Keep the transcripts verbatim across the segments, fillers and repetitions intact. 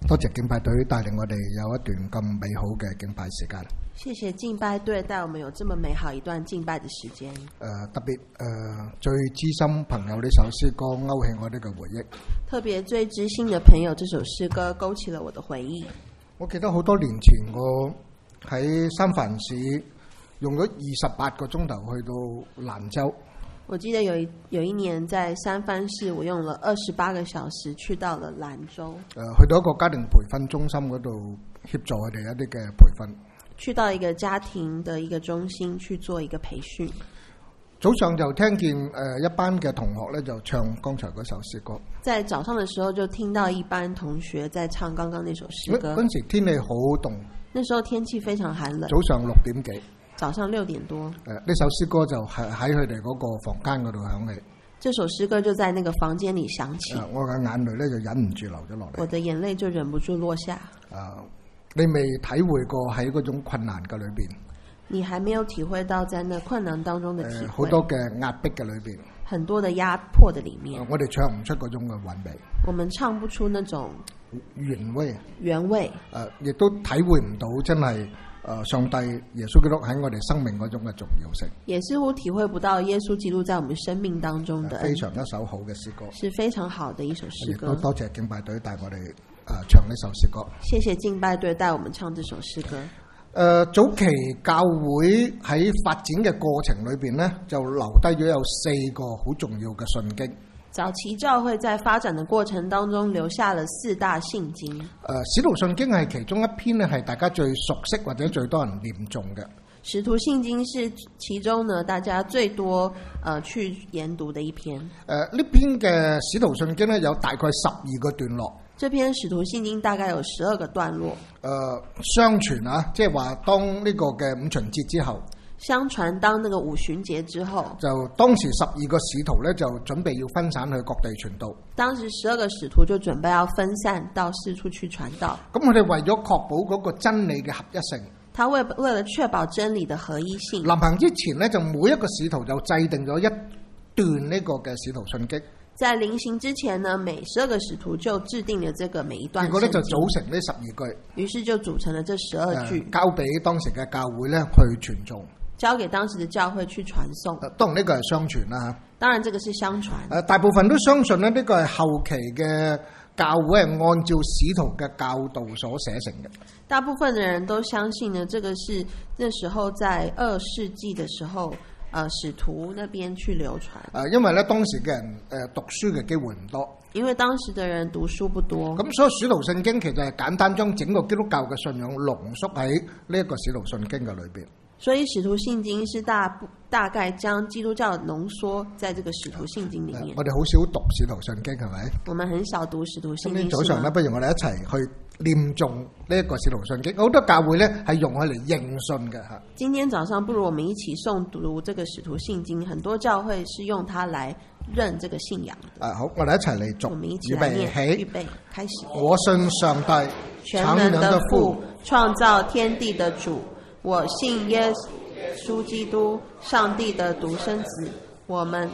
多謝敬拜隊帶領我哋有一段咁美好嘅敬拜時間。 謝謝敬拜隊帶我們有這麼美好一段敬拜的時間。誒、 呃，特別誒、呃、最知心朋友呢首詩歌勾起我呢個回憶。 特別最知心的朋友，這首詩歌勾起了我的回憶。 我記得好多年前我喺三藩市用咗二十八個鐘頭去到蘭州。 我記得有一有一年在三藩市，我用了二十八個小時去到了蘭州。誒、 呃，去到一個家庭培訓中心嗰度協助佢哋一啲嘅培訓。 去到一個家庭的一個中心去做一個培訓。 早上就聽見誒、呃、一班嘅同學咧就唱剛才嗰首詩歌。 在早上的時候就聽到一班同學在唱剛剛那首詩歌。 嗰陣時天氣好凍。 那時候天氣非常寒冷。 早上六點幾。 早上六點多，誒、 呃，呢首詩歌就係喺佢哋嗰個房間嗰度響起。 這首詩歌就在那個房間裏響起。 呃、我嘅眼淚咧就忍唔住流咗落嚟。 我的眼淚就忍不住落下。 誒、呃，你未體會過喺嗰種困難嘅裏邊？ 你還沒有體會到在那困難當中的體會。好、 呃、多嘅壓迫嘅裏邊。 很多的壓迫的裡面。呃、 我哋唱唔出嗰種嘅韻味。 我們唱不出那種原味。 原味。誒、 呃，亦都體會唔到真係。誒，上帝耶穌基督喺我哋生命嗰種嘅重要性， 也似乎體會不到耶穌基督在我們生命當中的非常一首好嘅詩歌， 是非常好的一首詩歌。 亦都多謝敬拜隊帶我哋誒唱呢首詩歌。 謝謝敬拜隊帶我們唱這首詩歌。誒、 呃，早期教會喺發展嘅過程裏邊呢，就留低咗有四個好重要嘅信經。 早期教會在發展的過程當中留下了四大信經。誒、 呃，使徒信經係其中一篇呢，係大家最熟悉或者最多人念誦嘅。 使徒信經是其中呢大家最多誒、呃、去研讀的一篇。誒、 呃，呢篇嘅使徒信經呢，有大概十二個段落。 這篇使徒信經大概有十二個段落。誒、 呃，相傳啊，即係話當呢個嘅五旬節之後。 相傳當那個五旬節之後， 就當時十二個使徒咧就準備要分散去各地傳道。 當時十二個使徒就準備要分散到四處去傳道。咁佢哋為咗確保嗰個真理嘅合一性， 他為為了確保真理的合一性， 臨行之前咧就每一個使徒就制定咗一段呢個嘅使徒信經。 在臨行之前呢，每十二個使徒就制定了這個每一段。結果咧就組成呢十二句， 於是就組成了這十二句， 交俾當時嘅教會咧去傳頌。 交給當時的教會去傳送。 當然呢個係相傳啦。 當然這個是相傳。 誒，大部分都相信咧，呢個係後期嘅教會係按照使徒嘅教導所寫成嘅。 大部分的人都相信呢，這個是那時候在二世紀的時候，誒使徒那邊去流傳。 誒，因為咧當時嘅人誒讀書嘅機會唔多。 因為當時的人讀書不多。咁所以使徒信經其實係簡單將整個基督教嘅信仰濃縮喺呢一個使徒信經嘅裏邊。 所以使徒信經是大大概將基督教濃縮在這個使徒信經裏面。 我哋好少讀使徒信經，係咪？ 我們很少讀使徒信經。 今天早上咧，不如我哋一齊去念誦呢一個使徒信經。好多教會咧係用佢嚟認信嘅吓。 今天早上不如我們一起誦讀這個使徒信經，很多教會是用它來認這個信仰。 啊，好，我哋一齊嚟讀。 我們一起來念。預備，開始。 我信上帝， 全能的父，創造天地的主。我信耶穌基督，上帝的獨生子。我們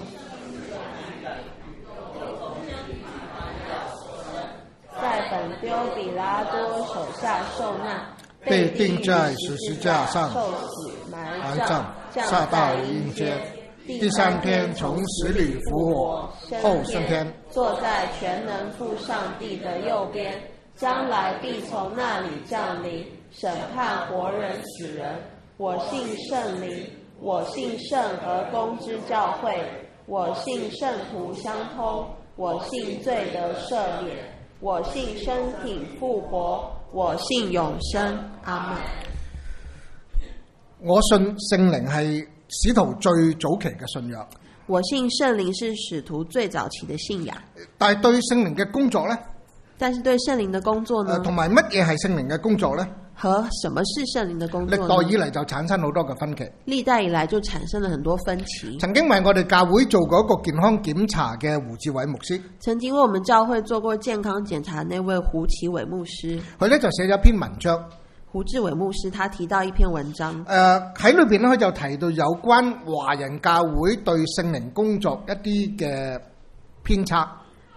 在本丟彼拉多手下受難， 被釘在十字架上， 受死埋葬，下到陰間。第三天從死裏復活，後升天， 坐在全能父上帝的右邊，將來必從那裡降臨，審判活人死人。我信聖靈，我信聖而公之教會，我信聖徒相通，我信罪得赦免，我信身體復活，我信永生。阿們。 我信聖靈係使徒最早期嘅信仰。 我信聖靈是使徒最早期嘅信仰。 但係對聖靈嘅工作呢？ 但是對聖靈嘅工作呢？ 同埋乜嘢係聖靈嘅工作呢？ 和什麼是聖靈的工作呢？ 歷代以嚟就產生好多嘅分歧。 歷代以來就產生了很多分歧。 曾經為我哋教會做過一個健康檢查嘅胡志偉牧師， 曾經為我們教會做過健康檢查那位胡奇偉牧師， 佢咧就寫咗一篇文章。 胡志偉牧師他提到一篇文章， 誒喺裏邊咧佢就提到有關華人教會對聖靈工作一啲嘅偏差。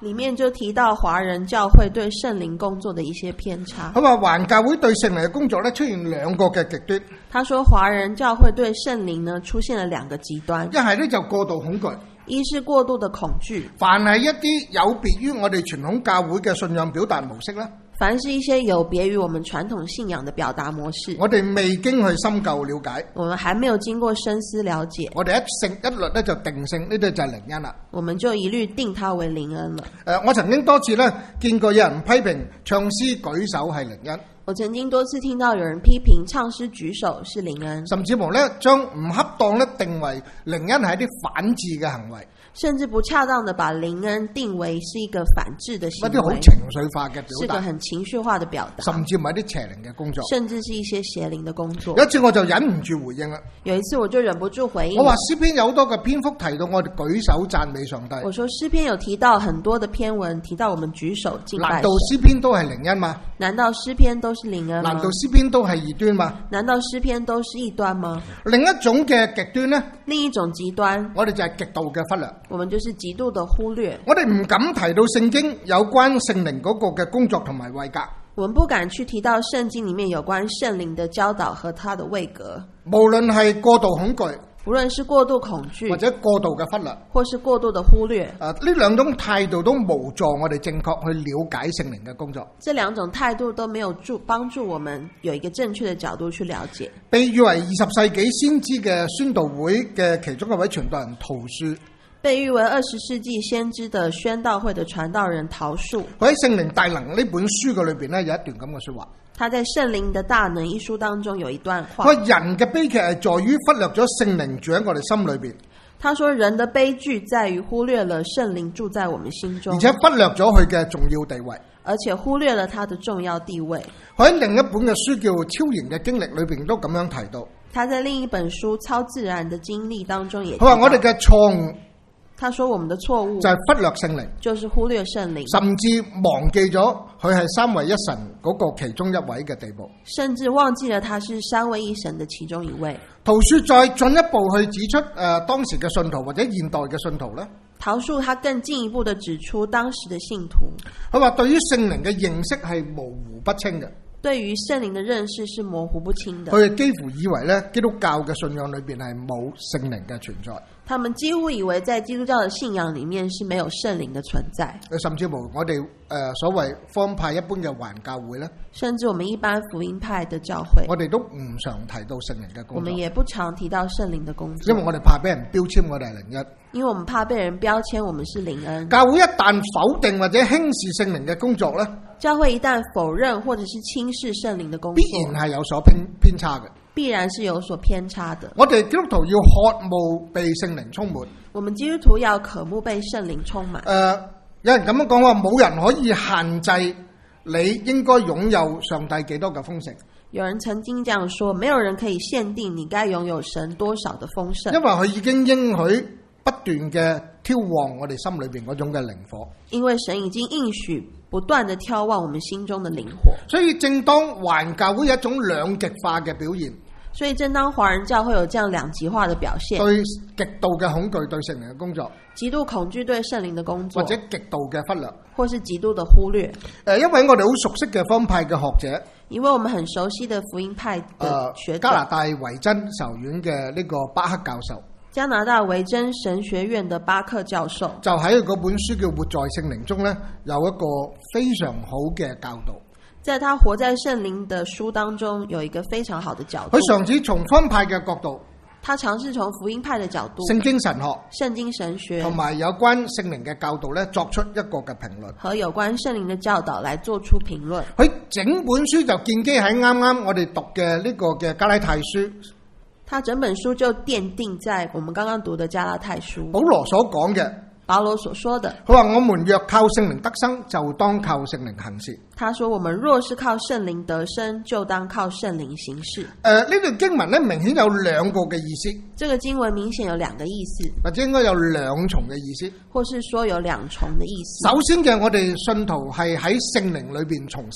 裡面就提到華人教會對聖靈工作的一些偏差。 佢話華人教會對聖靈嘅工作咧出現兩個嘅極端。 他說華人教會對聖靈呢出現了兩個極端， 一係咧就過度恐懼， 一是過度的恐懼。 凡係一啲有別於我哋傳統教會嘅信仰表達模式咧， 凡是一些有別於我們傳統信仰的表達模式， 我哋未經去深究了解， 我們還沒有經過深思了解， 我哋一性一律咧就定性呢啲就係靈恩啦。 我們就一律定它為靈恩了。 誒、呃，我曾經多次咧見過有人批評唱詩舉手係靈恩， 我曾經多次聽到有人批評唱詩舉手是靈恩， 甚至乎咧將唔恰當咧定為靈恩係一啲反智嘅行為， 甚至不恰當的把靈恩定為是一個反智的行為， 一啲好情緒化嘅表達， 是個很情緒化的表達， 甚至唔係一啲邪靈嘅工作， 甚至是一些邪靈的工作。 有一次我就忍唔住回應啦， 有一次我就忍不住回應， 我話詩篇有好多嘅篇幅提到我哋舉手讚美上帝， 我說詩篇有提到很多的篇文提到我們舉手敬拜神， 難道詩篇都係靈恩嗎？ 難道詩篇都是靈恩嗎？ 難道詩篇都係異端嗎？ 難道詩篇都是異端嗎？ 另一種嘅極端呢， 另一種極端， 我哋就係極度嘅忽略， 我們就是極度的忽略， 我哋唔敢提到聖經有關聖靈嗰個嘅工作同埋位格， 我們不敢去提到聖經裡面有關聖靈的教導和他的位格， 無論係過度恐懼， 無論是過度恐懼或者過度嘅忽略， 或是過度的忽略， 誒呢兩種態度都無助我哋正確去了解聖靈嘅工作。 這兩種態度都沒有助幫助我們有一個正確的角度去了解。 被譽為二十世紀先知嘅宣道會嘅其中一位傳道人陶恕， 被譽為二十世紀先知的宣道會的傳道人陶恕， 佢喺《聖靈大能》呢本書嘅裏邊咧有一段咁嘅說話。 他在《聖靈的大能》一書當中有一段話， 佢話人嘅悲劇係在於忽略咗聖靈住喺我哋心裏邊。 他說人的悲劇在於忽略了聖靈住在我們心中， 而且忽略咗佢嘅重要地位， 而且忽略了他的重要地位。 佢喺另一本嘅書叫《超然嘅經歷》裏邊都咁樣提到。 他在另一本書《超自然的經歷》當中也提到， 佢話我哋嘅錯誤， 他說我們的錯誤就係忽略聖靈， 就是忽略聖靈， 甚至忘記咗佢係三位一神嗰個其中一位嘅地步， 甚至忘記了他是三位一神的其中一位。 陶恕再進一步去指出，誒、呃、當時嘅信徒或者現代嘅信徒咧， 陶恕他更進一步的指出當時的信徒， 佢話對於聖靈嘅認識係模糊不清嘅。 對於聖靈的認識是模糊不清的， 佢哋幾乎以為咧基督教嘅信仰裏邊係冇聖靈嘅存在。 他們幾乎以為在基督教的信仰裡面是沒有聖靈的存在。 甚至乎我哋誒、呃、所謂福音派一般嘅華人教會咧， 甚至我們一般福音派的教會， 我哋都唔常提到聖靈嘅工作。 我們也不常提到聖靈的工作， 因為我哋怕俾人標籤我哋係靈恩。 因為我們怕被人標籤我們是靈恩。 教會一旦否定或者輕視聖靈嘅工作咧， 教會一旦否認或者是輕視聖靈的工作， 必然係有所偏偏差嘅。 必然是有所偏差的。 我哋基督徒要渴慕被聖靈充滿。 我們基督徒要渴慕被聖靈充滿。 誒、呃，有人咁樣講話，冇人可以限制你應該擁有上帝幾多嘅豐盛。 有人曾經這樣說，沒有人可以限定你該擁有神多少的豐盛， 因為佢已經應許不斷嘅挑旺我哋心裏邊嗰種嘅靈火。 因為神已經應許不斷的挑旺我們心中的靈火。 所以正當華人教會有一種兩極化嘅表現， 所以正當華人教會有這樣兩極化的表現， 對極度嘅恐懼對聖靈嘅工作， 極度恐懼對聖靈的工作， 或者極度嘅忽略， 或是極度的忽略。 誒，因為我哋好熟悉嘅福音派嘅學者， 因為我們很熟悉的福音派的學者， 加拿大維真神學院嘅呢個巴克教授， 加拿大維真神學院的巴克教授， 就喺嗰本書叫《活在聖靈中》咧，有一個非常好嘅教導。 在他活在聖靈的書當中，有一個非常好的角度。 佢嘗試從福音派嘅角度， 他嘗試從福音派的角度、 聖經神學、 聖經神學同埋有關聖靈嘅教導咧，作出一個嘅評論， 和有關聖靈的教導來做出評論。 佢整本書就建基喺啱啱我哋讀嘅呢個嘅加拉太書。 他整本書就奠定在我們剛剛讀的加拉太書。 保羅所講嘅， 保羅所說的， 佢話我們若靠聖靈得生，就當靠聖靈行事。 他說我們若是靠聖靈得生，就當靠聖靈行事。 誒、呃，呢段經文咧，明顯有兩個嘅意思。 這個經文明顯有兩個意思， 或者應該有兩重嘅意思， 或是說有兩重的意思。 首先嘅，我哋信徒係喺聖靈裏邊重生。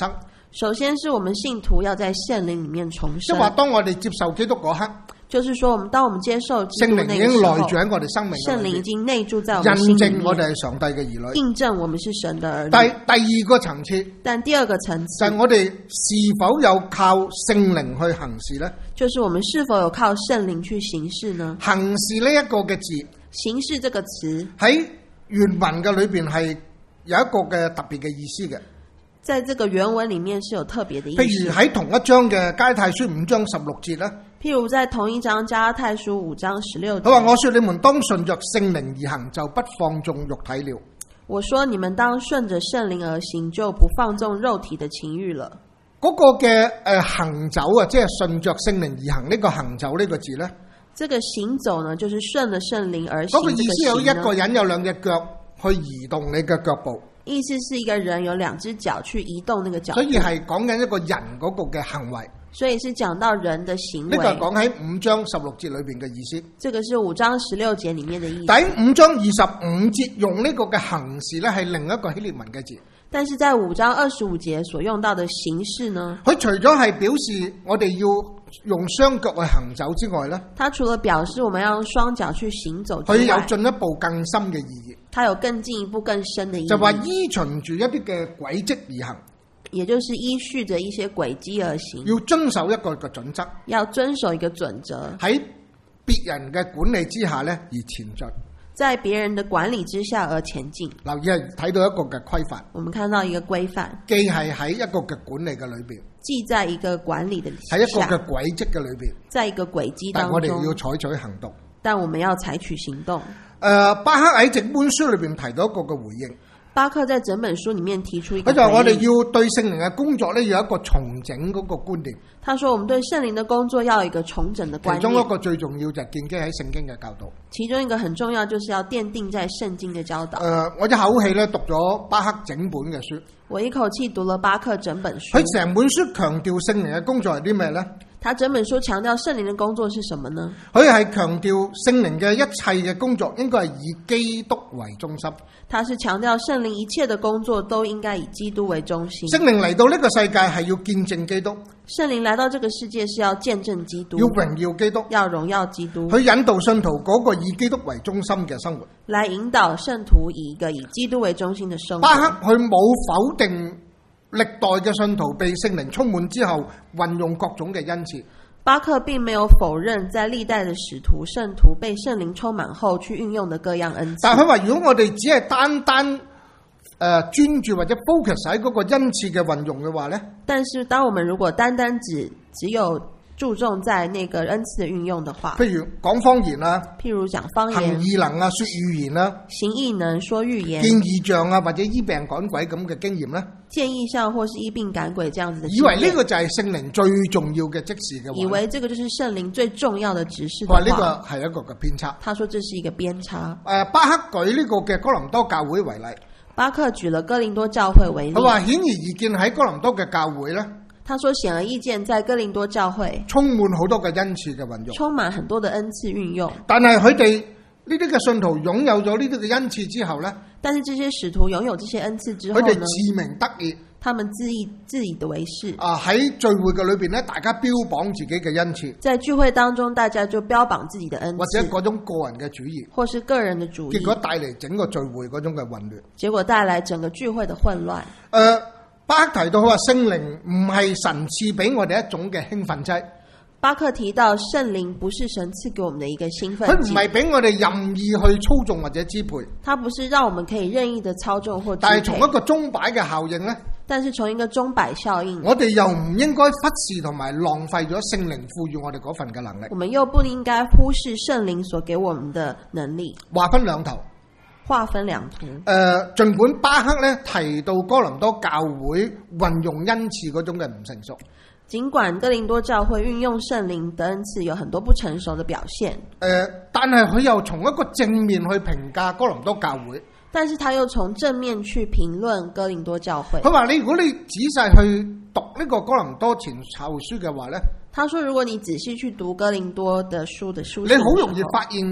首先是我們信徒要在聖靈裡面重生， 即係話當我哋接受基督嗰刻， 就是說我們當我們接受基聖靈已督那個時候， 經內住喺我哋生命聖靈已裏面， 經內住在我們心印裡面， 證我哋係上帝嘅兒女。 印證我們是神的兒女。 第第二個層次但第二個層次就係我哋是否有靠聖靈去行事呢？ 就是我們是否有靠聖靈去行事呢？ 行事呢一個嘅字行事這個詞喺原文嘅裏邊係有一個嘅特別嘅意思嘅。 在這個原文裡面是有特別的意思。 譬如喺同一章嘅加拉太書五章十六節咧， 譬如在同一章加拉太書五章十六節， 佢話：我說你們當順着聖靈而行，就不放縱肉體了。 我說你們當順着聖靈而行，就不放縱肉體的情慾了。 嗰個嘅誒行走啊，即係順着聖靈而行呢個行走呢個字咧， 這個行走呢，就是順着聖靈而行。 嗰個意思有一個人有兩隻腳去移動你嘅腳步。 意思是一個人有兩隻腳去移動那個腳步， 所以係講緊一個人嗰個嘅行為。 所以是講到人的行為。 呢個係講喺五章十六節裏邊嘅意思。 這個是五章十六節裡面的意思。 第五章二十五節用呢個嘅行事咧，係另一個希臘文嘅字。 但是在五章二十五節所用到的形式呢， 佢除咗係表示我哋要用雙腳去行走之外咧， 它除了表示我們要用雙腳去行走之外， 佢有進一步更深嘅意義。 它有更進一步更深的意義， 就話依循住一啲嘅軌跡而行， 也就是依序着一些軌跡而行， 要遵守一個嘅準則， 要遵守一個準則， 喺別人嘅管理之下咧而前進， 在別人的管理之下而前進。 留意係睇到一個嘅規範， 我們看到一個規範， 既係喺一個嘅管理嘅裏邊， 既在一個管理的喺一個嘅軌跡嘅裏邊， 在一個軌跡當中， 但我哋要採取行動， 但我們要採取行動。 誒、呃，巴克喺整本書裏邊提到一個嘅回應。 巴克在整本書裡面提出一個， 佢就話我哋要對聖靈嘅工作咧，要有一個重整嗰個觀念。 他說我們對聖靈的工作要有一個重整的觀念。 其中一個最重要就係建基喺聖經嘅教導。 其中一個很重要就是要奠定在聖經的教導。 誒、呃，我一口氣咧讀咗巴克整本嘅書。 我一口氣讀了巴克整本書。 佢成本書強調聖靈嘅工作係啲咩呢？ 他整本書強調聖靈的工作是什麼呢？ 佢係強調聖靈嘅一切嘅工作應該係以基督為中心。 他是強調聖靈一切的工作都應該以基督為中心。 聖靈嚟到呢個世界係要見證基督。 聖靈來到這個世界是要見證基督， 要榮耀基督， 要榮耀基督， 去引導信徒嗰個以基督為中心嘅生活。 來引導聖徒以一個以基督為中心的生活。 巴克佢冇否定歷代嘅信徒被聖靈充滿之後運用各種嘅恩賜。 巴克並沒有否認在歷代的使徒聖徒被聖靈充滿後去運用的各樣恩賜。 但係佢話如果我哋只係單單誒、呃、專注或者 focus 喺嗰個恩賜嘅運用嘅話呢， 但是當我們如果單單只只有注重在那個恩賜的運用的話， 譬如講方言啊， 譬如講方言、 行異能啊、說預言啊、 行異能、說預言、 見異象啊，或者醫病趕鬼咁嘅經驗呢， 見異象或是醫病趕鬼這樣子的經驗， 以為呢個就係聖靈最重要嘅職事嘅話， 以為這個就是聖靈最重要的指示的話， 話呢個係一個嘅偏差。 他說這是一個偏差。 誒、呃，巴克舉呢個嘅哥林多教會為例， 巴克舉了哥林多教會為例， 佢話顯而易見喺哥林多嘅教會呢， 他說顯而易見在哥林多教會充滿好多嘅恩賜嘅運用， 充滿很多的恩賜運用。 但係佢哋呢啲嘅信徒擁有咗呢啲嘅恩賜之後呢， 但是這些使徒擁有這些恩賜之後呢， 佢哋自鳴得意， 他們自以自以為是啊！喺聚會嘅裏邊咧，大家標榜自己嘅恩賜， 在聚會當中，大家就標榜自己的恩賜， 或者嗰種個人嘅主義， 或是個人的主義， 結果帶嚟整個聚會嗰種嘅混亂， 結果帶來整個聚會的混亂。 誒、呃，巴克提到佢話聖靈唔係神賜俾我哋一種嘅興奮劑。 巴克提到聖靈不是神賜給我們的一個興奮劑， 佢唔係俾我哋任意去操縱或者支配， 它不是讓我們可以任意的操縱或支配。 但係從一個鐘擺嘅效應呢， 但是從一個鐘擺效應， 我哋又唔應該忽視同埋浪費咗聖靈賦予我哋嗰份嘅能力。 我們又不應該忽視聖靈所給我們的能力。 話分兩頭， 劃分兩途。 誒、呃，儘管巴克咧提到哥林多教會運用恩賜嗰種嘅唔成熟， 儘管哥林多教會運用聖靈的恩賜有很多不成熟的表現， 誒、呃，但係佢又從一個正面去評價哥林多教會。 但是他又從正面去評論哥林多教會。 佢話：你如果你仔細去讀呢個哥林多前後書嘅話咧， 他說如果你仔細去讀哥林多的書的書， 你好容易發現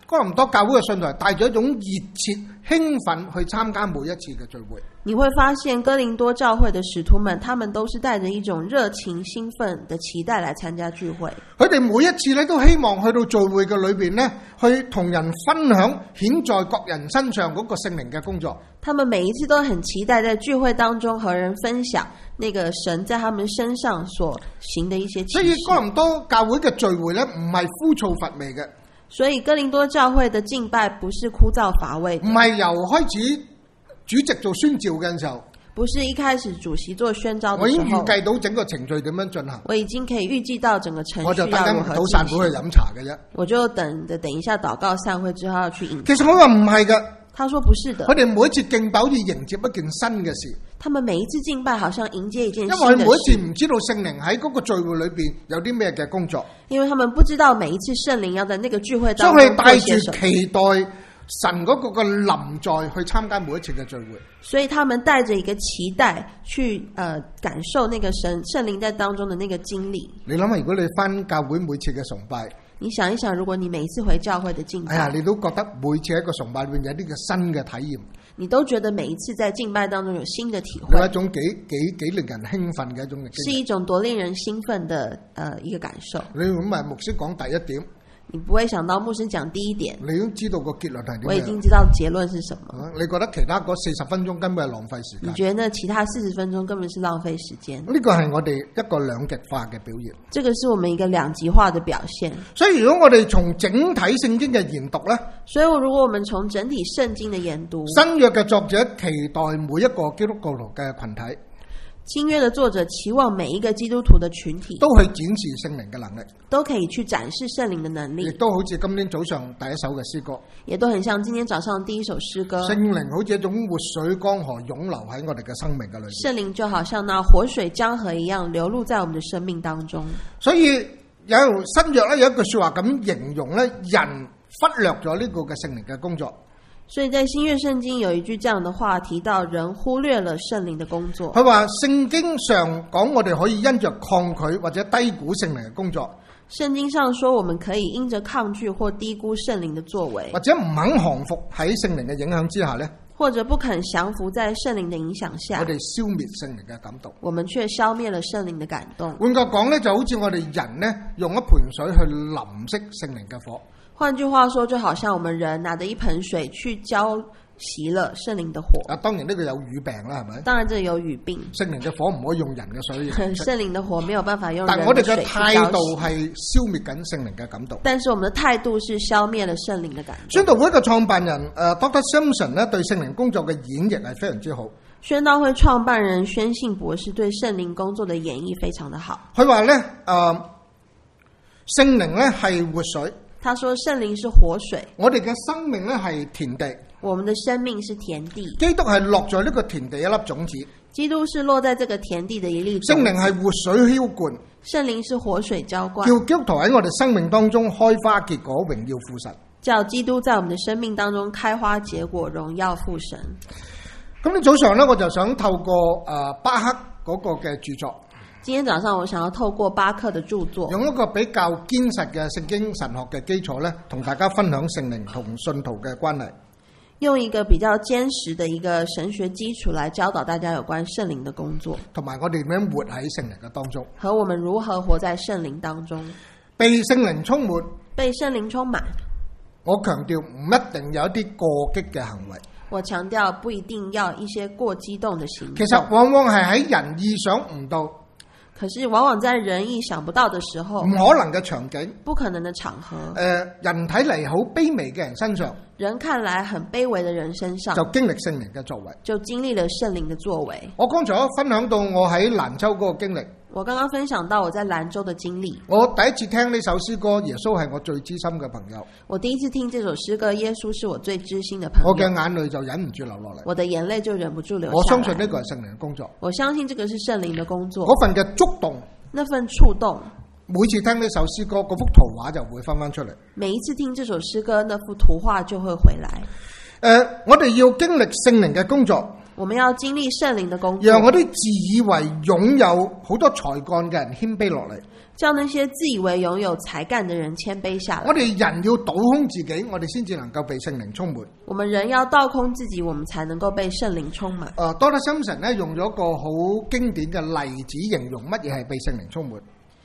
哥林多教會嘅信徒係帶咗一種熱切興奮去參加每一次嘅聚會。 你會發現哥林多教會的使徒們，他們都是帶着一種熱情興奮的期待來參加聚會。 佢哋每一次咧都希望去到聚會嘅裏邊咧，去同人分享顯在各人身上嗰個聖靈嘅工作。 他們每一次都很期待在聚會當中和人分享那個神在他們身上所行的一些奇事。 所以哥林多教會嘅聚會咧，唔係枯燥乏味嘅。 所以哥林多教會的敬拜不是枯燥乏味， 唔係由開始主席做宣召嘅時候， 不是一開始主席做宣召的時候， 我已經預計到整個程序點樣進行。 我已經可以預計到整個程序要如何進行。 我就等緊到散會去飲茶嘅啫。 我就等着等一下禱告散會之後要去飲茶。 其實我話唔係㗎。 他說不是的。 佢哋每一次敬拜好似迎接一件新嘅事。 他們每一次敬拜好像迎接一件新的事。 因為佢每一次唔知道聖靈喺嗰個聚會裏邊有啲咩嘅工作。 因為他們不知道每一次聖靈要在那個聚會當中所以佢帶住做些什麼。 期待神嗰個嘅臨在去參加每一次嘅聚會。 所以他們帶着一個期待去，呃，感受那個神聖靈在當中的那個經歷。 你諗下，如果你返教會每次嘅崇拜， 你想一想，如果你每一次回教會的敬拜， 哎呀，你都覺得每次喺個崇拜裏面有啲嘅新嘅體驗， 你都覺得每一次在敬拜當中有新的體會， 有一種幾幾幾令人興奮嘅一種嘅經歷， 是一種多令人興奮的，呃，一個感受。 你咁啊，牧師講第一點， 你不會想到牧師講第一點， 你都知道個結論係點樣。 我已經知道結論是什麼。 你覺得其他嗰四十分鐘根本係浪費時間？ 你覺得其他四十分鐘根本是浪費時間？ 呢個係我哋一個兩極化嘅表現。 這個是我們一個兩極化的表現。 所以如果我哋從整體聖經嘅研讀呢， 所以如果我們從整體聖經的研讀， 新約嘅作者期待每一個基督徒嘅群體， 新約的作者期望每一個基督徒的群體都去展示聖靈嘅能力， 都可以去展示聖靈的能力， 亦都好似今天早上第一首嘅詩歌， 也都很像今天早上第一首詩歌。 聖靈好似一種活水江河湧流喺我哋嘅生命嘅裏面， 聖靈就好像那活水江河一樣流露在我們的生命當中。 所以有新約咧有一句說話咁形容咧，人忽略咗呢個嘅聖靈嘅工作。 所以在新約聖經有一句這樣的話，提到人忽略了聖靈的工作。 佢話聖經上講我哋可以因着抗拒或者低估聖靈嘅工作。 聖經上說我們可以因着抗拒或低估聖靈的作為， 或者唔肯降服喺聖靈嘅影響之下呢， 或者不肯降服在聖靈的影響下， 我哋消滅聖靈嘅感動， 我們卻消滅了聖靈的感動。 換句講呢，就好似我哋人呢，用一盆水去淋熄聖靈嘅火。 換句話說，就好像我們人拿着一盆水去澆熄了聖靈的火。 啊，當然呢個有語病啦，係咪？ 當然這有語病。 聖靈嘅火唔可以用人嘅水。 聖靈的火沒有辦法用人的水。 但我哋嘅態度係消滅緊聖靈嘅感動。 但是我們的態度是消滅了聖靈的感動。 宣道會嘅創辦人誒、呃、Doctor Simpson 咧對聖靈工作嘅演繹係非常之好。 宣道會創辦人宣信博士對聖靈工作的演繹非常的好。 佢話咧誒聖靈咧係活水。 他說聖靈是活水， 我哋嘅生命咧係田地， 我們的生命是田地， 基督係落在呢個田地一粒種子， 基督是落在這個田地的一粒種子， 聖靈係活水澆灌， 聖靈是活水澆灌， 叫基督徒喺我哋生命當中開花結果，榮耀父神， 叫基督在我們的生命當中開花結果，榮耀父神。 咁呢早上咧，我就想透過誒、呃、巴克嗰個嘅著作。 今天早上我想要透過巴克的著作， 用一個比較堅實嘅聖經神學嘅基礎咧，同大家分享聖靈同信徒嘅關係。 用一個比較堅實的一個神學基礎來教導大家有關聖靈的工作， 同埋我哋點樣活喺聖靈嘅當中， 和我們如何活在聖靈當中， 被聖靈充滿， 被聖靈充滿。 我強調唔一定有一啲過激嘅行為。 我強調不一定要一些過激動的行動。 其實往往係喺人意想唔到， 可是往往在人意想不到的時候， 唔可能嘅場景， 不可能的場合， 誒、呃，人睇嚟好卑微嘅人身上， 人看來很卑微的人身上， 就經歷聖靈嘅作為， 就經歷了聖靈的作為。 我剛才分享到我喺蘭州嗰個經歷， 我剛剛分享到我在蘭州的經歷。 我第一次聽呢首詩歌，耶穌係我最知心嘅朋友。 我第一次聽這首詩歌，耶穌是我最知心的朋友。 我嘅眼淚就忍唔住流落嚟， 我的眼淚就忍不住流下來。 我相信呢個係聖靈嘅工作， 我相信這個是聖靈的工作。 嗰份嘅觸動， 那份觸動， 每次聽呢首詩歌，嗰幅圖畫就會翻翻出嚟。 每一次聽這首詩歌，那幅圖畫就會回來。誒、 呃，我哋要經歷聖靈嘅工作， 我們要經歷聖靈的工作， 讓我啲自以為擁有好多才幹嘅人謙卑落嚟， 叫那些自以為擁有才幹的人謙卑下來。 我哋人要倒空自己，我哋先至能夠被聖靈充滿。 我們人要倒空自己，我們才能夠被聖靈充滿。 誒，多德森神咧用咗個好經典嘅例子形容乜嘢係被聖靈充滿。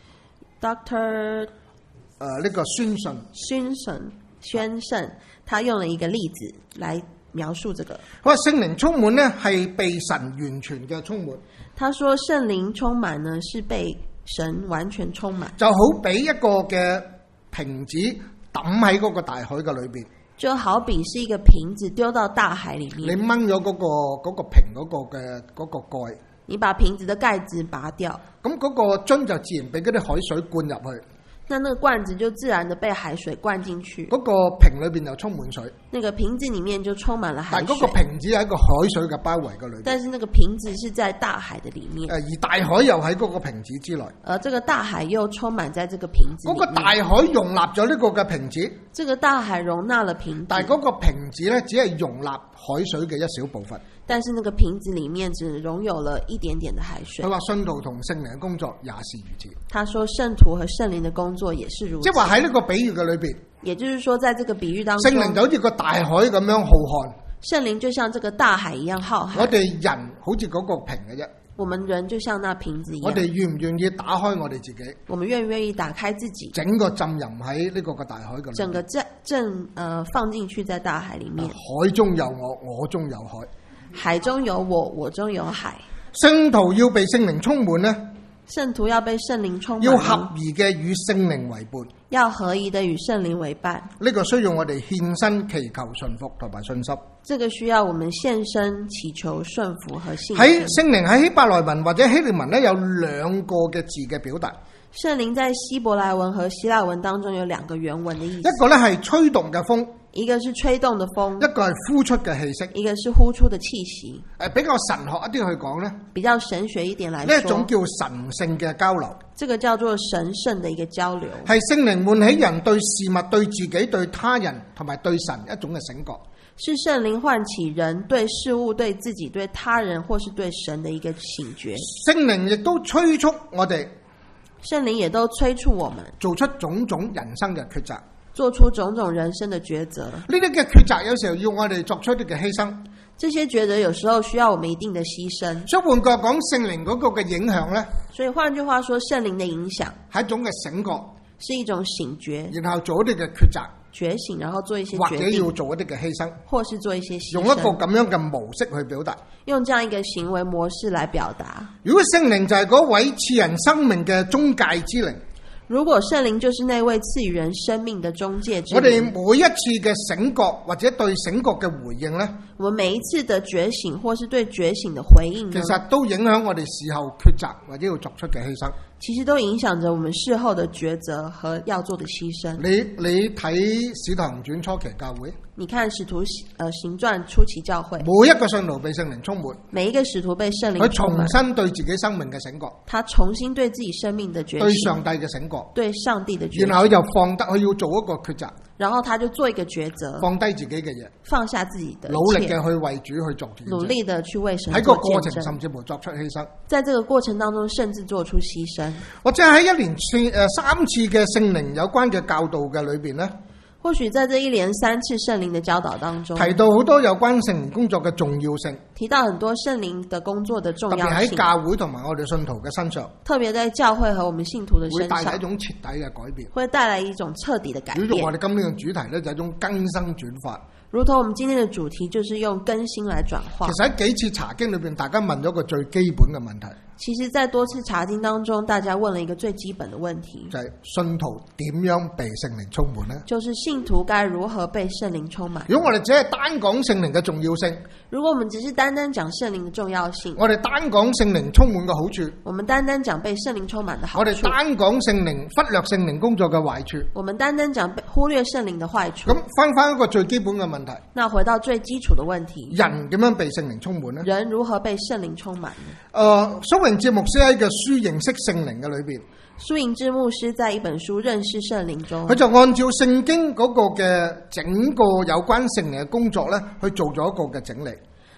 Doctor 誒呢個宣信宣神宣聖，他用了一個例子來描述這個。 佢話聖靈充滿咧係被神完全嘅充滿。 他說聖靈充滿呢是被神完全充滿， 就好比一個嘅瓶子抌喺嗰個大海嘅裏邊， 就好比是一個瓶子丟到大海裡面。 你掹咗嗰個嗰個瓶嗰個嘅嗰個蓋， 你把瓶子的蓋子拔掉， 咁嗰個樽就自然俾嗰啲海水灌入去。 那那個罐子就自然的被海水灌進去， 嗰個瓶裏邊就充滿水， 那個瓶子裡面就充滿了海水。 但係嗰個瓶子喺一個海水嘅包圍嘅裏邊， 但是那個瓶子是在大海的裡面， 誒而大海又喺嗰個瓶子之內， 而這個大海又充滿在這個瓶子裡面。 嗰個大海容納咗呢個嘅瓶子， 這個大海容納了瓶子， 但係嗰個瓶子咧只係容納海水嘅一小部分。 但是那個瓶子裡面只擁有了一點點的海水。 佢話信徒同聖靈嘅工作也是如此。 他說聖徒和聖靈的工作也是如此。 即係話喺呢個比喻嘅裏邊， 也就是說在這個比喻當中， 聖靈就好似個大海咁樣浩瀚， 聖靈就像這個大海一樣浩瀚。 我哋人好似嗰個瓶嘅啫。 我們人就像那瓶子一樣。 我哋願唔願意打開我哋自己？ 我們願唔願意打開自己？ 整個浸淫喺呢個嘅大海嘅裏面。 整個正正呃放進去在大海裡面。 海中有我，我中有海。 海中有我，我中有海。 聖徒要被聖靈充滿呢？ 聖徒要被聖靈充滿， 要合宜嘅與聖靈為伴， 要合宜的與聖靈為伴。 呢個需要我哋獻身祈求順服同埋信心。 這個需要我們獻身祈求順服和信心。 喺聖靈喺希伯來文或者希臘文咧有兩個嘅字嘅表達。 聖靈在希伯來文和希臘文當中有兩個原文的意思。 一個咧係吹動嘅風， 一個是吹動的風， 一個係呼出嘅氣息， 一個是呼出的氣息。 誒，比較神學一啲去講咧， 比較神學一點來說， 呢一種叫神聖嘅交流。 這個叫做神聖的一個交流， 係聖靈喚起人對事物、對自己、對他人同埋對神一種嘅醒覺。 是聖靈喚起人對事物、對自己、對他人或是對神的一個醒覺。 聖靈亦都催促我哋， 聖靈也都催促我們做出種種人生嘅抉擇， 做出種種人生的抉擇。 呢啲嘅抉擇有時候要我哋作出一啲嘅犧牲， 這些抉擇有時候需要我們一定的犧牲。 所以換句話講，聖靈嗰個嘅影響呢， 所以換句話說，聖靈的影響係一種嘅醒覺， 是一種醒覺， 然後做一啲嘅抉擇， 覺醒，然後做一些或決定， 者要做一啲嘅犧牲， 或是做一些犧牲， 用一個咁樣嘅模式去表達， 用這樣一個行為模式來表達。 如果聖靈就係嗰位賜人生命嘅中介之靈， 如果聖靈就是那位賜予人生命的中介之靈， 我哋每一次嘅醒覺或者對醒覺嘅回應呢， 我們每一次的覺醒或是對覺醒的回應， 其實都影響我哋事後抉擇或者要作出嘅犧牲。 其實都影響着我們事後的抉擇和要做的犧牲。 你你睇《使徒行傳》初期教會， 你看使徒呃行傳初期教會， 每一個信徒被聖靈充滿， 每一個使徒被聖靈佢充滿， 重新對自己生命嘅醒覺， 他重新對自己生命的覺醒， 對上帝嘅醒覺， 對上帝的覺醒， 然後佢就放得，佢要做一個抉擇， 然後他就做一個抉擇， 放低自己嘅嘢， 放下自己的， 努力嘅去為主去做見證， 努力的去為神喺個做見證， 過程甚至乎作出犧牲， 在這個過程當中甚至做出犧牲。 或者喺一連次誒三次嘅聖靈有關嘅教導嘅裏邊呢， 或許在這一連三次聖靈的教導當中， 提到好多有關聖靈工作嘅重要性， 提到很多聖靈的工作的重特要性， 別喺教會同埋我哋信徒嘅身上， 特別在教會和我們信徒的會身上， 帶來一種徹底嘅改變。 會帶來一種徹底的改變。 如果我哋今天嘅主題呢，就係一種更新轉化。 如同我們今天的主題就是用更新來轉化。 其實喺幾次查經裏邊，大家問咗個最基本嘅問題， 其實在多次查經當中，大家問了一個最基本的問題， 就係信徒點樣被聖靈充滿呢？ 就是信徒該如何被聖靈充滿。 如果我哋只係單講聖靈嘅重要性， 如果我們只是單單講聖靈的重要性， 我哋單講聖靈充滿嘅好處， 我們單單講被聖靈充滿的好處， 我哋單講聖靈忽略聖靈工作嘅壞處， 我們單單講被忽略聖靈的壞處。 咁翻翻一個最基本嘅問題， 那回到最基礎的問題， 人點樣被聖靈充滿呢？ 人如何被聖靈充滿呢？ 誒、呃，蘇榮哲牧師喺嘅書認識聖靈嘅裏邊， 蘇穎之牧師在一本書認識聖靈中， 佢就按照聖經嗰個嘅整個有關聖靈嘅工作咧，去做咗一個嘅整理。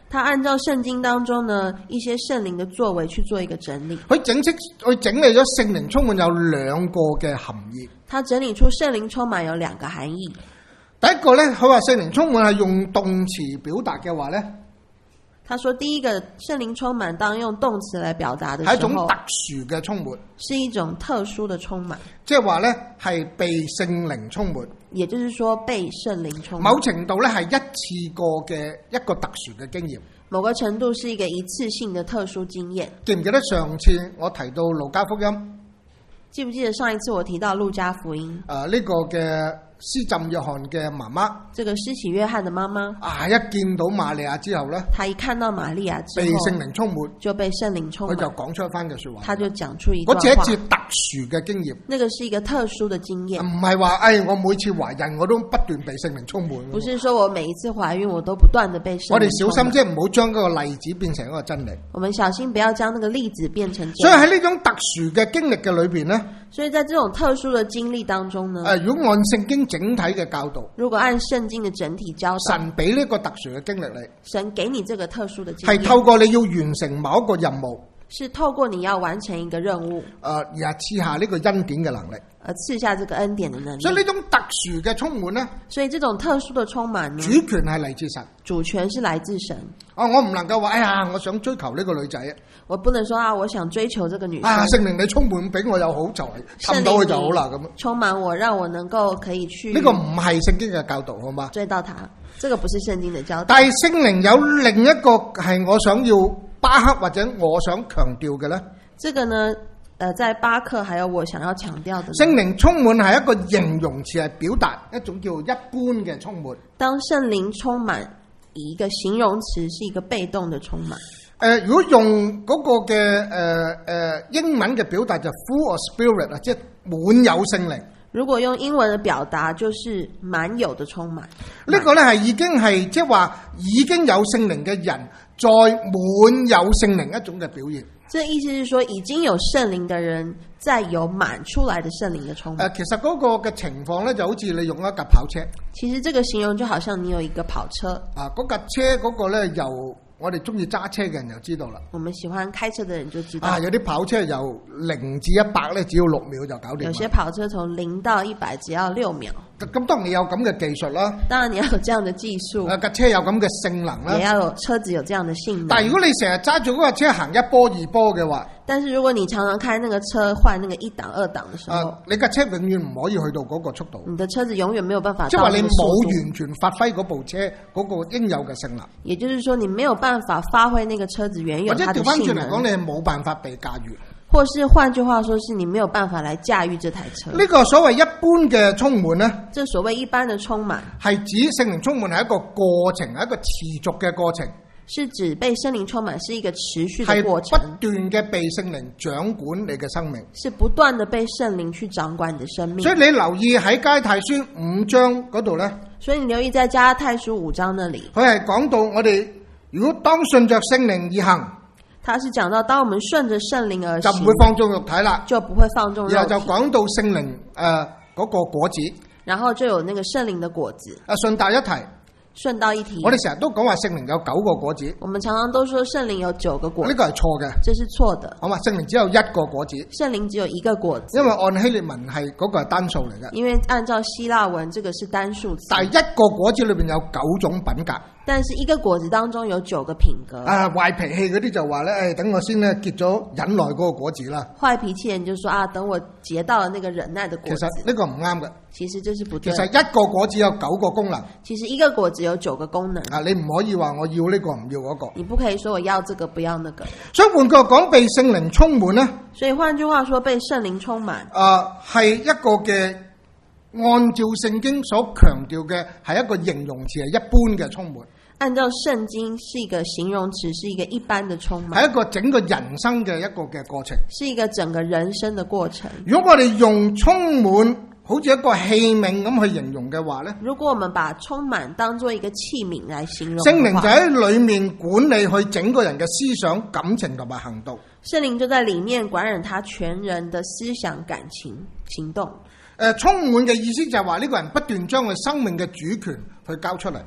他按照聖經當中呢一些聖靈的作為去做一個整理。 佢整析佢整理咗聖靈充滿有兩個嘅含義。 他整理出聖靈充滿有兩個含義。 第一個咧，佢話聖靈充滿係用動詞表達嘅話咧， 他說第一個聖靈充滿當用動詞來表達的時候， 係一種特殊嘅充滿， 是一種特殊的充滿。 即係話咧係被聖靈充滿， 也就是說被聖靈充滿。 某程度咧係一次過嘅一個特殊嘅經驗。 某個程度是一個一次性的特殊經驗。 記唔記得上次我提到路加福音？ 記不記得上一次我提到路加福音？ 誒、呃、呢、這個嘅施浸約翰嘅媽媽， 這個施洗約翰的媽媽啊，一見到瑪利亞之後咧， 她一看到瑪利亞之後， 被聖靈充滿，就被聖靈充滿， 佢就講出一番嘅説話， 他就講出一段話。 嗰次一次特殊嘅經驗， 那個是一個特殊的經驗， 唔係話誒我每次懷孕我都不斷被聖靈充滿。 不是說我每一次懷孕我都不斷的被聖靈充滿。 我哋小心即係唔好將嗰個例子變成一個真理。 我們小心不要將那個例子變成真理。 所以喺呢種特殊嘅經歷嘅裏邊呢， 所以在這種特殊的經歷當中呢， 誒如果按聖經整體嘅教導， 如果按聖經的整體教導， 神俾呢個特殊嘅經歷你， 神給你這個特殊的經歷， 係透過你要完成某一個任務， 是透過你要完成一個任務，誒而賜下呢個恩典嘅能力， 而賜下這個恩典的能力。 所以呢種特殊嘅充滿呢， 所以這種特殊的充滿呢， 主權係嚟自神， 主權是來自神。 啊，我唔能夠話，哎呀，我想追求呢個女仔， 我不能說啊，我想追求這個女生。 啊，聖靈你充滿俾我有好就係氹到佢就好啦，咁充滿我，讓我能夠可以去。 呢個唔係聖經嘅教導，好嗎？ 追到他，這個不是聖經的教導。 但係聖靈有另一個係我想要巴克或者我想強調嘅咧。 這個呢，呃，在巴克還有我想要強調的， 聖靈充滿係一個形容詞，係表達一種叫一般嘅充滿。當聖靈充滿，以一個形容詞是一個被動的充滿。 誒、呃，如果用嗰個嘅誒誒英文嘅表達就 full of spirit 啊，即係滿有聖靈。 如果用英文嘅表達，就是滿有的充滿。 呢個咧係已經係即係話已經有聖靈嘅人，再滿有聖靈一種嘅表現。 這意思是說，已經有聖靈的人，再有滿出來的聖靈的充滿。 誒、呃，其實嗰個嘅情況咧，就好似你用一架跑車。 其實這個形容就好像你有一個跑車。 啊，嗰架車嗰個咧，由我哋中意揸車嘅人就知道啦。 我們喜歡開車的人就知道。 啊，有啲跑車由零至一百咧，只要六秒就搞掂。 有些跑車從零到一百只要六秒。 咁當然你有咁嘅技術啦。 當然你要有這樣的技術。 啊，架車有咁嘅性能啦。 也要有車子有這樣的性能。 但係如果你成日揸住嗰架車行一波二波嘅話， 但是如果你常常開那個車換那個一檔二檔的時候， 啊，你架車永遠唔可以去到嗰個速度。 你的車子永遠沒有辦法到。 即係話你冇完全發揮嗰部車嗰個應有嘅性能。 也就是說，你沒有辦法發揮那個車子原有它的性能。 或者調翻轉嚟講，你係冇辦法被駕馭。 或是換句話說，是你沒有辦法來駕馭這台車。 呢個所謂一般嘅充滿呢， 這所謂一般的充滿， 係指聖靈充滿係一個過程，係一個持續嘅過程。 是指被聖靈充滿是一個持續的過程， 係不斷嘅被聖靈掌管你嘅生命， 是不斷的被聖靈去掌管你的生命。 所以你留意喺加拉太書五章嗰度呢， 所以你留意在加拉太書五章那裡， 佢係講到我哋如果當順着聖靈而行。 他是講到，當我們順着聖靈而行， 就唔會放縱肉體啦， 就不會放縱肉體。 然後就講到聖靈誒嗰個果子， 然後就有那個聖靈的果子。 啊，順帶一提， 順道一提， 我哋成日都講話聖靈有九個果子， 我們常常都說聖靈有九個果子， 呢個係錯嘅， 這是錯的。 好嘛，聖靈只有一個果子， 聖靈只有一個果子， 因為按希臘文係嗰個係單數嚟嘅， 因為按照希臘文，這個是單數詞。 但係一個果子裏邊有九種品格。 但是一個果子當中有九個品格。 啊，壞脾氣嗰啲就話咧，誒、哎，等我先咧結咗忍耐嗰個果子啦。 壞脾氣人就說啊，等我結到了那個忍耐的果子。 其實呢個唔啱嘅。 其實這是不對。 其實一個果子有九個功能。 其實一個果子有九個功能。 啊，你唔可以話我要呢個唔要嗰個。 你不可以說我要這個不要那個。 所以換句話講，被聖靈充滿咧。 所以換句話說，被聖靈充滿。 啊，係一個嘅。按照聖經所強調嘅係一個形容詞，係一般嘅充滿。 按照聖經是一個形容詞，是一個一般的充滿， 係一個整個人生嘅一個嘅過程， 是一個整個人生的過程。 如果我哋用充滿好似一個器皿咁去形容嘅話呢， 如果我們把充滿當作一個器皿來形容， 聖靈就喺裏面管理佢整個人嘅思想、感情同埋行動。 聖靈就在裏面管理他全人的思想、感情、行動。 誒、呃，充滿嘅意思就係話呢個人不斷將佢生命嘅主權去交出嚟。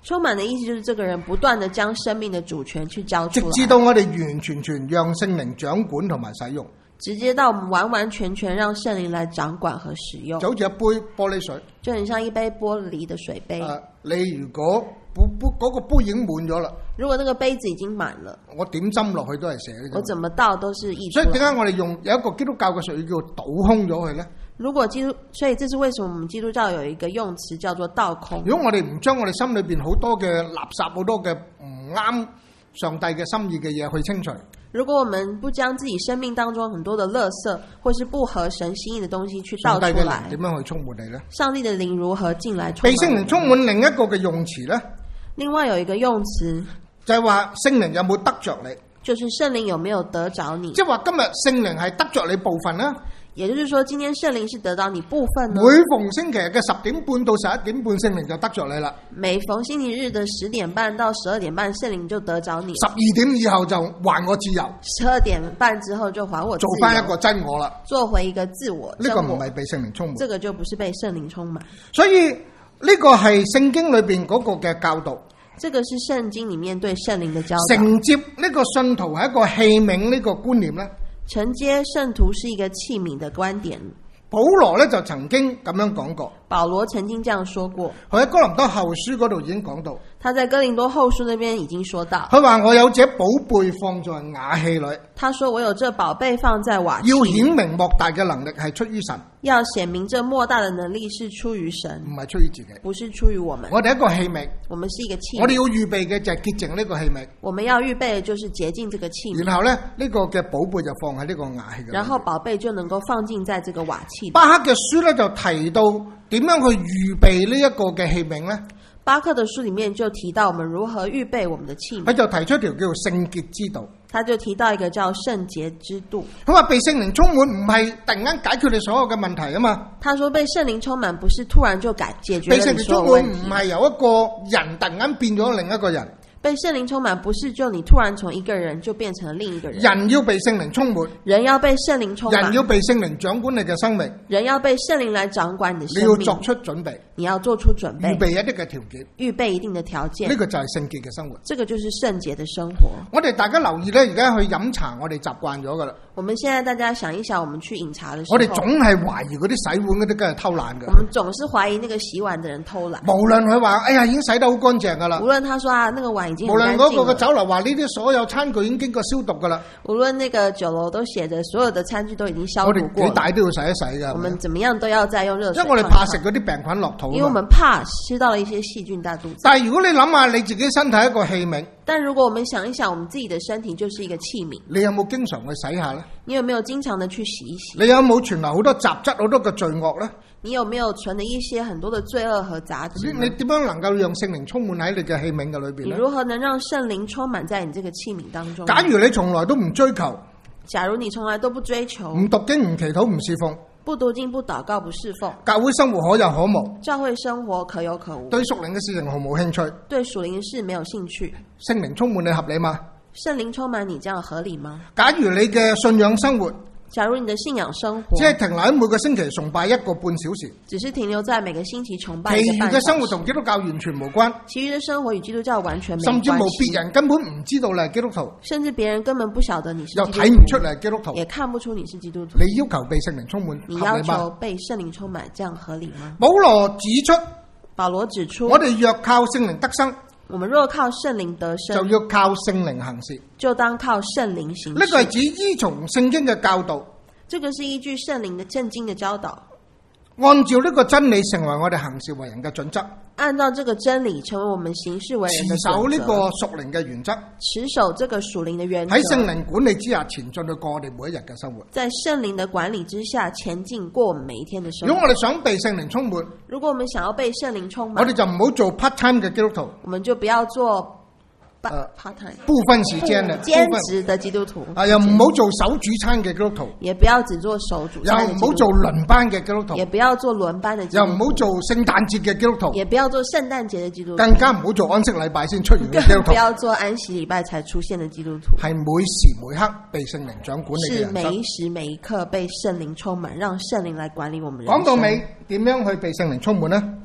充滿的意思就是這個人不斷地將生命的主權去交出來， 直至到我哋完完全全讓聖靈掌管同埋使用， 直接到我們完完全全讓聖靈來掌管和使用， 就好似一杯玻璃水， 就很像一杯玻璃的水杯。 啊、你如果杯杯嗰個杯已經滿咗啦， 如果那個杯子已經滿了， 我點斟落去都係寫嘅啫。 我怎麼倒都是溢出來。 所以點解我哋用有一個基督教嘅術語叫倒空咗佢呢？ 如果基督，所以這是為什麼我們基督教有一個用詞叫做倒空。 如果我哋唔將我哋心裏邊好多嘅垃圾、好多嘅唔啱上帝嘅心意嘅嘢去清除， 如果我們不將自己生命當中很多的垃圾或是不合神心意的東西去倒出來， 上帝嘅靈點樣去充滿你呢？ 上帝的靈如何進來充滿你？ 被聖靈充滿另一個嘅用詞呢， 另外有一個用詞就係話聖靈有冇得着你？ 就是聖靈有沒有得着你？ 即係話今日聖靈係得着你部分啦。 也就是說，今天聖靈是得到你部分呢。 每逢星期日嘅十點半到十一點半，聖靈就得着你啦。 每逢星期日的十點半到十二點半，聖靈就得着你。 十二點以後就還我自由。 十二點半之後就還我自由。 做翻一個真我啦。 做回一個自我。 呢個唔係被聖靈充滿。 這個就不是被聖靈充滿。 所以呢個係聖經裏邊嗰個嘅教導。 這個是聖經裏面對聖靈的教導。 承接呢個信徒係一個器皿呢個觀念咧。 承接聖徒是一個器皿的觀點。 保羅咧就曾經咁樣講過。 保羅曾經這樣說過。 佢喺哥林多後書嗰度已經講到。 他在哥林多後書那邊已經說到。 佢話我有這寶貝放在瓦器裏。 他說我有這寶貝放在瓦器裏。 要顯明莫大嘅能力係出於神。 要顯明這莫大的能力是出於神， 唔係出於自己。 不是出於我們。 我哋一個器皿。 我們是一個器皿。 我哋要預備嘅就係潔淨呢個器皿。 我們要預備嘅就是潔淨這個器皿。 然後咧呢、這個嘅寶貝就放喺呢個瓦器。 然後寶貝就能夠放進在這個瓦器。 巴克嘅書咧就提到點樣去預備呢一個嘅器皿咧？ 巴克的書裡面就提到我們如何預備我們的器皿。 佢就提出一條叫做聖潔之道。 他就提到一個叫聖潔之道。 佢話被聖靈充滿唔係突然間解決你所有嘅問題啊嘛。 他說被聖靈充滿不是突然就解解決了你所有問題。被聖靈充滿唔係由一個人突然間變咗另一個人。 被聖靈充滿不是就你突然從一個人就變成了另一個人。 人要被聖靈充滿。 人要被聖靈充滿。 人要被聖靈掌管你嘅生命。 人要被聖靈來掌管你的生命。 你要作出準備。 你要做出準備。 預備一啲嘅條件。 預備一定的條件。 呢個就係聖潔嘅生活。 這個就是聖潔的生活。 我哋大家留意咧，而家去飲茶，我哋習慣咗噶啦。 我們現在大家想一想，我們去飲茶的時候， 我哋總係懷疑嗰啲洗碗嗰啲梗係偷懶嘅。 我們總是懷疑那個洗碗的人偷懶。 無論佢話，哎呀，已經洗得好乾淨噶啦。 無論他說啊，那個碗已經無論嗰個嘅酒樓話呢啲所有餐具已經經過消毒噶啦。 無論那個酒樓都寫着所有的餐具都已經消毒過。 我哋幾大都要洗一洗噶。 我們怎麼樣都要再用熱水。 因為我哋怕食嗰啲病菌落肚。 因為我們怕吃到了一些細菌大肚子。 但係如果你諗下你自己身體一個器皿。 但如果我們想一想，我們自己的身體就是一個器皿。 你有冇經常去洗下呢？ 你有沒有經常的去洗一洗？ 你有冇存留好多雜質、好多嘅罪惡呢？ 你有沒有存了一些很多的罪惡和雜質？ 你點樣能夠讓聖靈充滿喺你嘅器皿嘅裏邊呢？ 你如何能讓聖靈充滿在你這個器皿當中？ 假如你從來都唔追求， 假如你從來都不追求， 唔讀經、唔祈禱、唔侍奉。 不讀經、不禱告、不侍奉， 教會生活可有可無。 教會生活可有可無。 對屬靈嘅事情毫無興趣。 對屬靈事沒有興趣。 聖靈充滿你合理嗎？ 聖靈充滿你，這樣合理嗎？ 假如你嘅信仰生活， 假如你的信仰生活只係停留喺每個星期崇拜一個半小時， 只是停留在每個星期崇拜一個半小時， 其餘嘅生活同基督教完全無關， 其餘的生活與基督教完全沒關係， 甚至無別人根本唔知道你係基督徒， 甚至別人根本不曉得你是基督徒， 又睇唔出你係基督徒， 也看不出你是基督徒。 你要求被聖靈充滿， 你要求被聖靈充滿，這樣合理嗎？ 保羅指出， 保羅指出， 我哋若靠聖靈得生， 我們若靠聖靈得生， 就要靠聖靈行事， 就當靠聖靈行事。 呢個係指依從聖經嘅教導。 這個是依據聖靈的聖經的教導， 按照呢個真理成為我哋行事為人嘅準則。 按照這個真理成為我們行事為人的準則。 持守呢個屬靈嘅原則， 持守這個屬靈的原則。 喺聖靈管理之下前進去過我哋每一日嘅生活。 在聖靈的管理之下前進過我們每一天的生活。 如果我哋想被聖靈充滿， 如果我們想要被聖靈充滿， 我哋就唔好做 part time 嘅基督徒。 我們就不要做。 誒、呃、 part time 部分時間嘅兼職的基督徒啊，又唔好做手煮餐嘅基督徒， 也不要只做手煮餐嘅基督徒， 又唔好做輪班嘅基督徒， 也不要做輪班嘅基督徒， 又唔好做聖誕節嘅基督徒， 也不要做聖誕節嘅基督徒， 更加唔好做安息禮拜先出現嘅基督徒， 不要做安息禮拜才出現嘅基督徒， 係每時每刻被聖靈掌管你嘅人生， 是每一時每一刻被聖靈充滿，讓聖靈來管理我們人生。 講到尾，點樣去被聖靈充滿呢？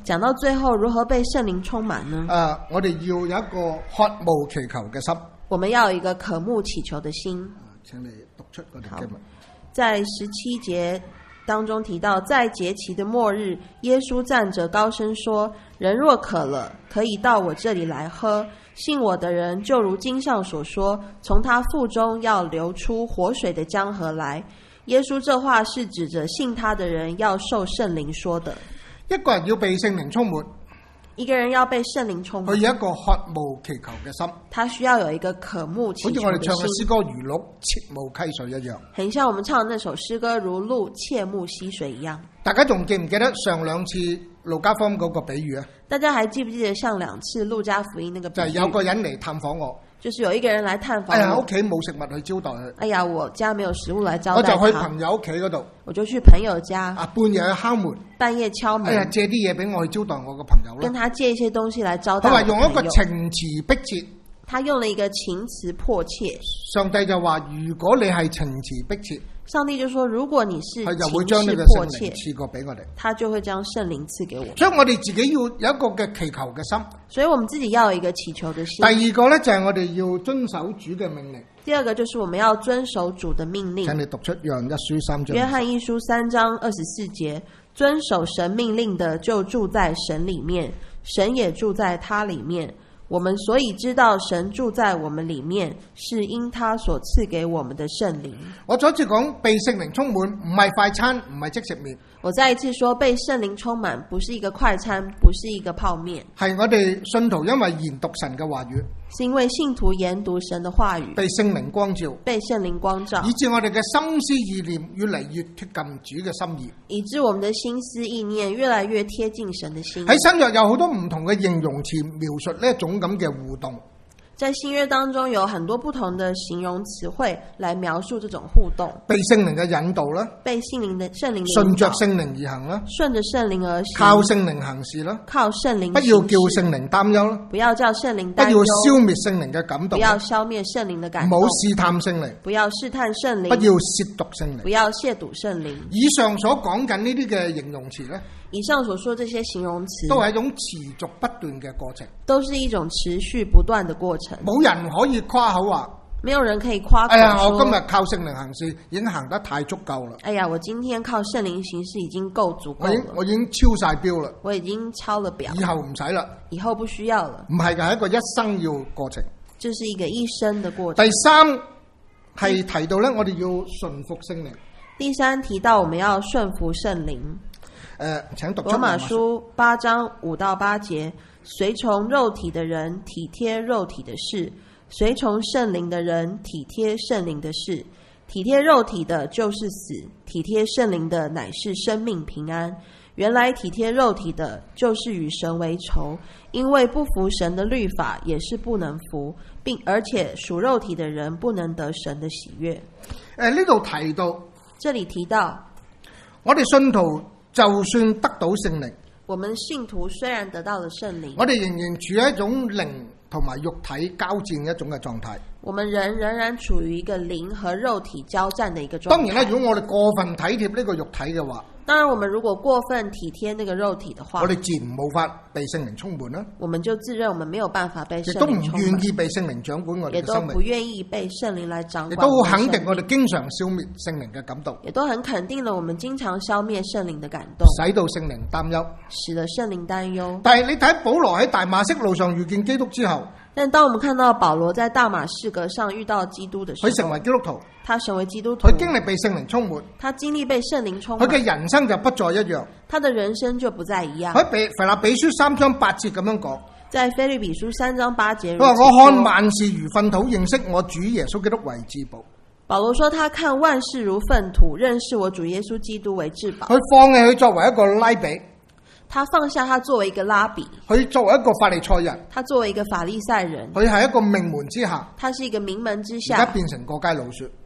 講到最後，如何被聖靈充滿呢？ 誒、啊，我哋要有一個渴慕祈求嘅心。 我們要有一個渴慕祈求的心。 請你讀出嗰條經文。 在十七節當中提到，在節期的末日，耶穌站着高聲說：人若渴了，可以到我這裡來喝。信我的人，就如經上所說，從他腹中要流出活水的江河來。耶穌這話是指着信他的人要受聖靈說的。 一個人要被聖靈充滿， 一個人要被聖靈充滿， 佢有一個渴慕祈求嘅心， 他需要有一個渴慕祈求的心。 好似我哋唱嘅詩歌如鹿切慕溪水一樣， 很像我們唱的那首詩歌如鹿切慕溪水一樣。 大家仲記唔記得上兩次路加福音嗰個比喻啊？ 大家還記不記得上兩次路加福音那個比喻？ 就係有個人嚟探訪我， 就是有一個人來探訪我。 哎呀，屋企冇食物去招待佢。 哎呀，我家沒有食物來招待他。 我就去朋友屋企嗰度， 我就去朋友家。 啊，半夜去敲門， 半夜敲門。 哎呀，借啲嘢俾我去招待我個朋友啦。 跟他借一些東西來招待。 佢話用一個情詞迫切。 他用了一個情詞迫切。 上帝就話：如果你係情詞迫切， 上帝就說：如果你是情佢就會將呢個聖靈賜過俾我哋， 他就會將聖靈賜給我。 所以我哋自己要有一個嘅祈求嘅心。 所以我們自己要有一個祈求的心。 第二個呢，就係我哋要遵守主嘅命令。 第二個就是我們要遵守主的命令。 請你讀出約翰一書三章。 約翰一書三章二十四節：遵守神命令的，就住在神裡面，神也住在他裡面。我們所以知道神住在我們裡面，是因他所賜給我們的聖靈。 我再一次講，被聖靈充滿唔係快餐，唔係即食麵。 我再一次說，被聖靈充滿不是一個快餐，不是一個泡麵， 係我哋信徒因為研讀神嘅話語， 是因為信徒研讀神的話語， 被聖靈光照， 被聖靈光照， 以致我哋嘅心思意念越嚟越貼近主嘅心意， 以致我們的心思意念越來越貼近神的心意。 喺新約有好多唔同嘅形容詞描述呢一種咁嘅互動。 在新約當中有很多不同的形容詞彙來描述這種互動。 被聖靈嘅引導啦， 被聖靈的聖靈順着聖靈而行啦， 順着聖靈而行， 靠聖靈行事啦， 靠聖靈行事， 不要叫聖靈擔憂啦， 不要叫聖靈不擔憂， 要消滅聖靈嘅感動， 不要消滅聖靈的感唔動， 好試探聖靈， 不要試探聖靈， 不要褻瀆聖靈， 不要褻瀆聖靈。 以上所講緊呢啲嘅形容詞呢， 以上所說這些形容詞都係一種持續不斷嘅過程， 都是一種持續不斷的過程。 冇人可以誇口話， 沒有人可以誇口說， 哎呀，我今日靠聖靈行事已經行得太足夠啦。 哎呀，我今天靠聖靈行事已經夠足夠了， 我已經我已經超晒標啦， 我已經超了表， 以後唔使啦， 以後不需要了。 唔係㗎，係一個一生要過程。 這是一個一生的過程。 第三係提到咧，我哋要順服聖靈。 第三提到我們要順服聖靈。 誒、呃，請讀出羅馬書八章五到八節：隨從肉體的人體貼肉體的事，隨從聖靈的人體貼聖靈的事。體貼肉體的就是死，體貼聖靈的乃是生命平安。原來體貼肉體的，就是與神為仇，因為不服神的律法，也是不能服，並而且屬肉體的人不能得神的喜悅。 誒，呢度提到， 這裡提到， 我哋信徒就算得到聖靈， 我們信徒雖然得到了聖靈， 我哋仍然處喺一種靈同埋肉體交戰一種嘅狀態。 我們人仍然處於一個靈和肉體交戰的一個狀態。 當然啦，如果我哋過分體貼呢個肉體嘅話， 當然我們如果過分體貼那個肉體的話， 我哋自然冇法被聖靈充滿啦。 我們就自認我們沒有辦法被聖靈亦都唔充滿， 願意被聖靈掌管我哋嘅生命， 也都不願意被聖靈來掌管。 亦都好肯定我哋經常消滅聖靈嘅感動， 也都很肯定了我們經常消滅聖靈的感動， 使到聖靈擔憂， 使得聖靈擔憂。 但係你睇保羅喺大馬色路上遇見基督之後， 但當我們看到保羅在大馬士革上遇到基督的時候， 佢成為基督徒， 他成為基督徒， 佢經歷被聖靈充滿， 他經歷被聖靈充滿， 佢嘅人生就不再一樣， 他的人生就不再一樣。 喺腓立比書三章八節咁樣講， 在腓立比書三章八節， 佢話我看萬事如糞土，認識我主耶穌基督為至寶。 保羅說他看萬事如糞土，認識我主耶穌基督為至寶。 佢放棄佢作為一個拉比， 他放下他作為一個拉比， 佢作為一個法利賽人， 他作為一個法利賽人， 佢係一個名門之下， 他是一個名門之下， 而家變成過街老鼠。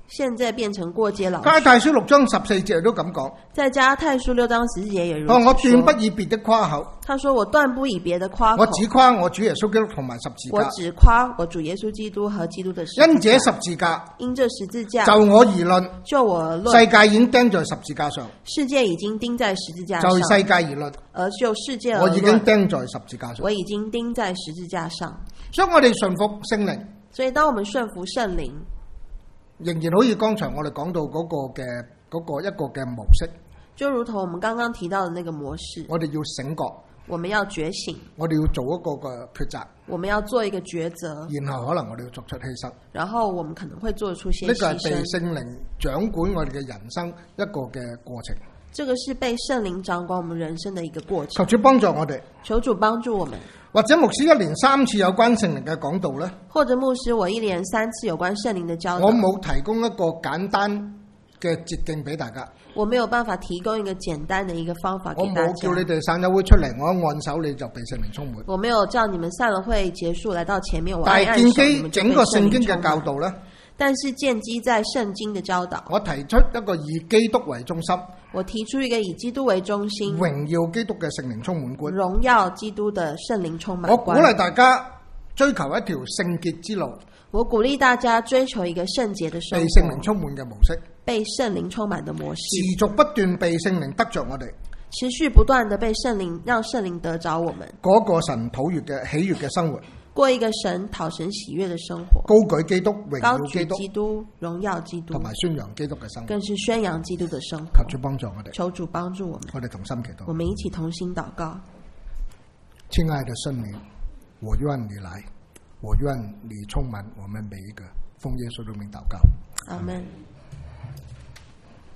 現在變成過街老鼠。 加拉太書六章十四節都咁講。 在加拉太書六章十四節也如此哦，我說。 斷不以別的誇口。 他說我斷不以別的誇口。 我只誇我主耶穌基督同埋十字架。 我只誇我主耶穌基督和基督的十字架。 因這十字架， 因這十字架， 就我而論， 就我而論， 世界已經釘在十字架上。 世界已經釘在十字架上。 就世界而論， 而就世界而論， 我已經釘在十字架上。 我已經釘在十字架上。 所以我哋順服聖靈。 所以當我們順服聖靈， 仍然好似剛才我哋講到嗰個嘅嗰個一個嘅模式， 就如同我們剛剛提到的那個模式， 我哋要醒覺， 我們要覺醒， 我哋要做一個嘅抉擇， 我們要做一個抉擇， 然後可能我哋要作出犧牲， 然後我們可能會做出些犧牲。 呢個係被聖靈掌管我哋嘅人生一個嘅過程。 這個是被聖靈掌管我們人生的一個過程。 求主幫助我哋， 求主幫助我們。 或者牧師一連三次有關聖靈嘅講道呢， 或者牧師我一連三次有關聖靈的教導， 我冇提供一個簡單嘅捷徑俾大家， 我沒有辦法提供一個簡單的一個方法給大家。 我冇叫你哋散友會出嚟，我一按手你就被聖靈充滿。 我沒有叫你們散了會結束來到前面，我但係按按手建基整個聖經嘅教導呢， 但是建基在聖經的教導， 我提出一個以基督為中心， 我提出一個以基督為中心， 榮耀基督嘅聖靈充滿觀， 榮耀基督的聖靈充滿觀。 我鼓勵大家追求一條聖潔之路， 我鼓勵大家追求一個聖潔的生活， 被聖靈充滿嘅模式， 被聖靈充滿的模式， 持續不斷被聖靈得着我哋， 持續不斷的被聖靈讓聖靈得着我們， 嗰個神討悅嘅喜悅嘅生活， 過一個神討神喜悅的生活， 高舉基督、榮高耀基督、 舉基督、榮耀基督， 同埋宣揚基督嘅生活， 更是宣揚基督的生活。 求主幫助我哋， 求主幫助我們， 我哋同心祈禱。 我們一起同心禱告。 親愛的聖靈，我願你來，我願你充滿我們每一個，奉耶穌的名禱告， 阿門。